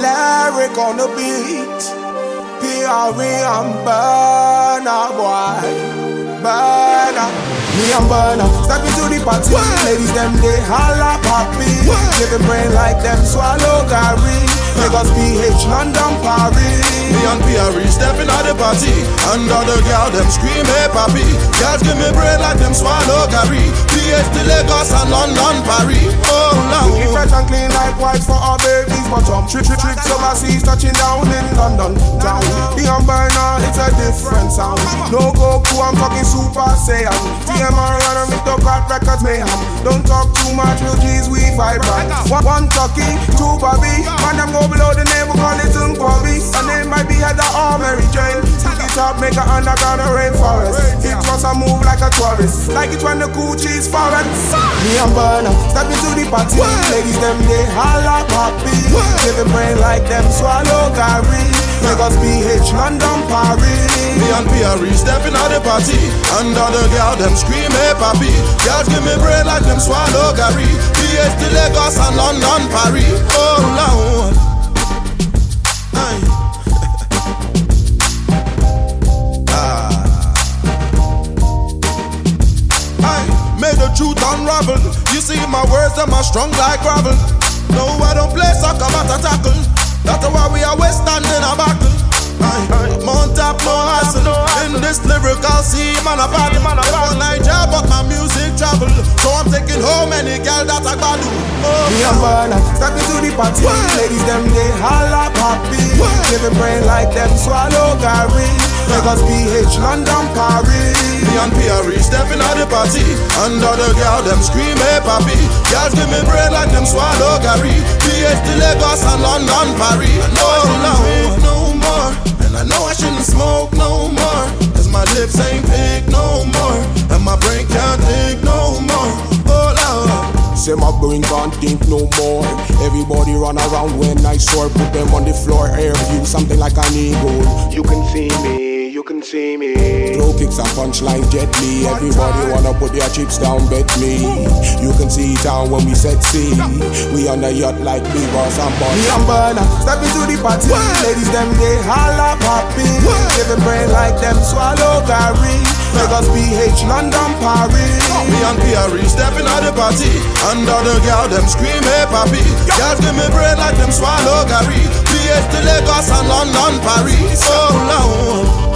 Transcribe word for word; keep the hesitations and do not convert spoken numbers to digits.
Derek on the beat. P R E and Burna, boy. Burna. Me and Burna, step into the party. What? Ladies, them they holla poppy. Give a brain like them swallow Gary. Lagos, P H, London, Paris. Me and P R E stepping at the party. Under the girl, them scream, hey papi. Girls give me brain like them swallow Gary. P H to Lagos and London, Paris. Oh no. Looking fresh and clean like white for our babies. But some trick, trick, tricks overseas touching down in London town. The Burna, it's a different sound. No Goku, I'm talking Super Saiyan. T M R and Mito Got Records mayhem. Don't talk too much, real G's we vibrant. One, one Tucky, two Bobby. Man, them go below the name, we call it Unkobi. Her name might be Heather or Mary Jane. Stick it up, make her underground a rainforest. It was a move like a tourist, like it when the Gucci's foreign. Me and Burna, step into the party. What? Ladies, them they holla poppy. Give a brain like them swallow Gary. Lagos, P H, London, Paris. Me and P R E stepping at the party. Under the girl, them scream, hey papi. Girls give me brain like them swallow Gary. P H to Lagos and London, Paris. Oh Lord. Aye. ah. Aye. May the truth unravel. You see my words, them are strong like gravel. No, I don't play soccer, but I tackle. That's why we always stand in a battle. Aye, aye. Mount up, no hassle. In this lyrical scene, man, I battle. Man, I battle. Niger, but my music travel. So I'm taking home any girl that I battle. Oh, me and Burna, step into the party. What? Ladies, them they holla poppy. Give a brain like them swallow Gary. Lagos, P H, London, Paris. Me and P R E stepping at the party. Under the girl, them scream, hey papi. Girls give me brain like them swallow Gary. P H to Lagos and London, Paris. No, no, no more. And I know I shouldn't smoke no more. Cause my lips ain't big no more. And my brain can't think no more. Oh Lord. Say my brain can't think no more. Everybody run around when I soar. Put them on the floor, air view, something like an eagle. You can see me, you can see me. Throw kicks and punchlines gently. Everybody wanna put their chips down, bet me. You can see town when we set sea. We on a yacht like big boss and boss. Me and Burna, step into the party. What? Ladies, them they holla poppy. Give a brain like them swallow Gary. Lagos, P H, London, Paris. Me and P R E stepping at the party. Under the girl, them scream, hey papi. Girls give me brain like them swallow Gary. P H to Lagos and London, Paris. Oh Lord.